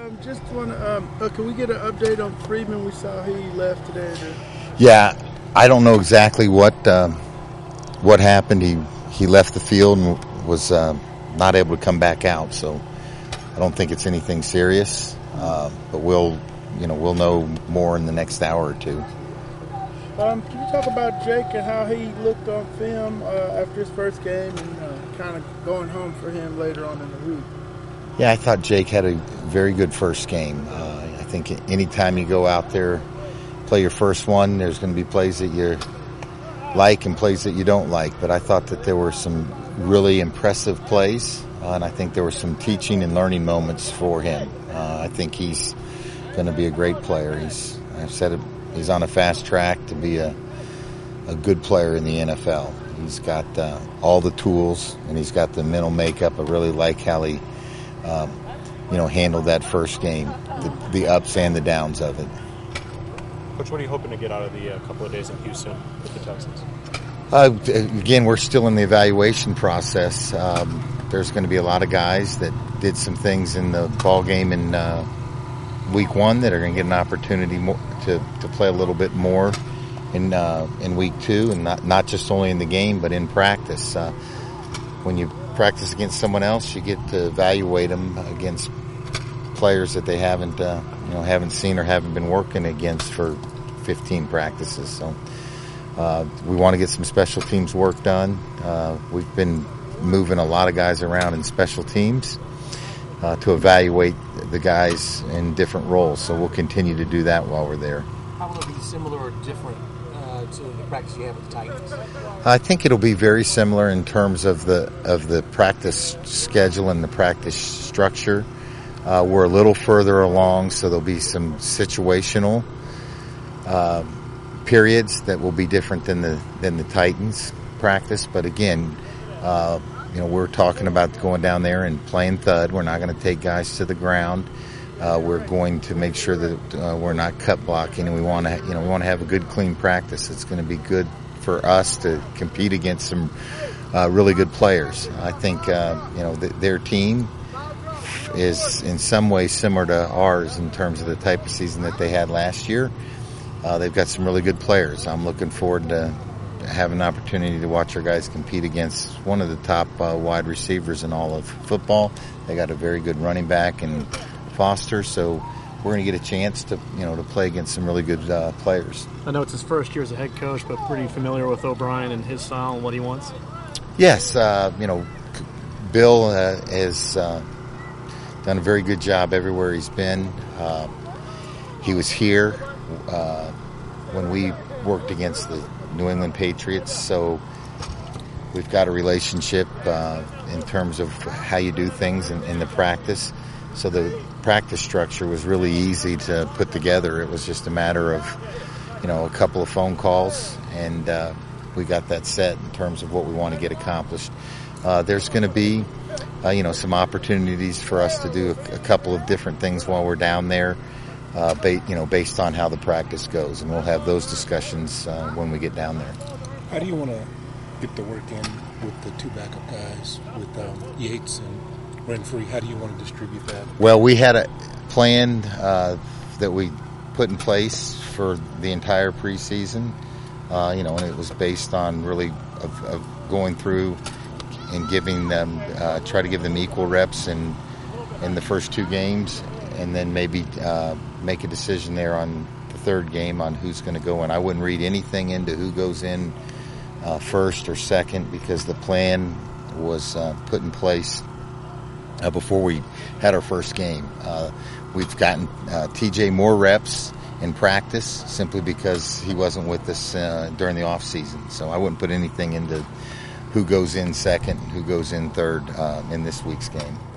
Just want to, can we get an update on Freeman? We saw he left today. Yeah, I don't know exactly what happened. He left the field and was not able to come back out. So I don't think it's anything serious. But we'll know more in the next hour or two. Can you talk about Jake and how he looked on film after his first game and kind of going home for him later on in the week? Yeah, I thought Jake had a very good first game. I think anytime you go out there, play your first one, there's going to be plays that you like and plays that you don't like. But I thought that there were some really impressive plays, and I think there were some teaching and learning moments for him. I think he's going to be a great player. I've said it, he's on a fast track to be a good player in the NFL. He's got all the tools, and he's got the mental makeup. I really like how he handled that first game, the ups and the downs of it. Coach, what are you hoping to get out of the couple of days in Houston with the Texans? Again, we're still in the evaluation process. There's going to be a lot of guys that did some things in the ball game in week one that are going to get an opportunity to play a little bit more in week two, and not just only in the game but in practice. When you practice against someone else, you get to evaluate them against players that they haven't seen or haven't been working against for 15 practices. So we want to get some special teams work done. We've been moving a lot of guys around in special teams to evaluate the guys in different roles. So we'll continue to do that while we're there. How will it be similar or different to the practice you have with the Titans? I think it'll be very similar in terms of the practice schedule and the practice structure. We're a little further along, so there'll be some situational periods that will be different than the Titans practice. But again, we're talking about going down there and playing thud. We're not going to take guys to the ground. We're going to make sure that we're not cut blocking, and we want to have a good, clean practice. It's going to be good for us to compete against some really good players. I think their team is in some ways similar to ours in terms of the type of season that they had last year. They've got some really good players. I'm looking forward to having an opportunity to watch our guys compete against one of the top wide receivers in all of football. They got a very good running back in Foster, so we're going to get a chance to play against some really good players. I know it's his first year as a head coach, but pretty familiar with O'Brien and his style and what he wants. Yes, Bill has done a very good job everywhere he's been. He was here when we worked against the New England Patriots, so we've got a relationship in terms of how you do things in the practice. So the practice structure was really easy to put together. It was just a matter of, a couple of phone calls, and we got that set in terms of what we want to get accomplished. There's going to be, some opportunities for us to do a couple of different things while we're down there, based on how the practice goes, and we'll have those discussions when we get down there. How do you want to get the work in with the two backup guys, with Yates and Renfrey? How do you want to distribute that? Well, we had a plan that we put in place for the entire preseason, and it was based on really of going through and giving them, try to give them equal reps in the first two games, and then maybe make a decision there on the third game on who's going to go in. I wouldn't read anything into who goes in first or second, because the plan was put in place before we had our first game. We've gotten TJ more reps in practice simply because he wasn't with us during the off season. So I wouldn't put anything into who goes in second and who goes in third in this week's game.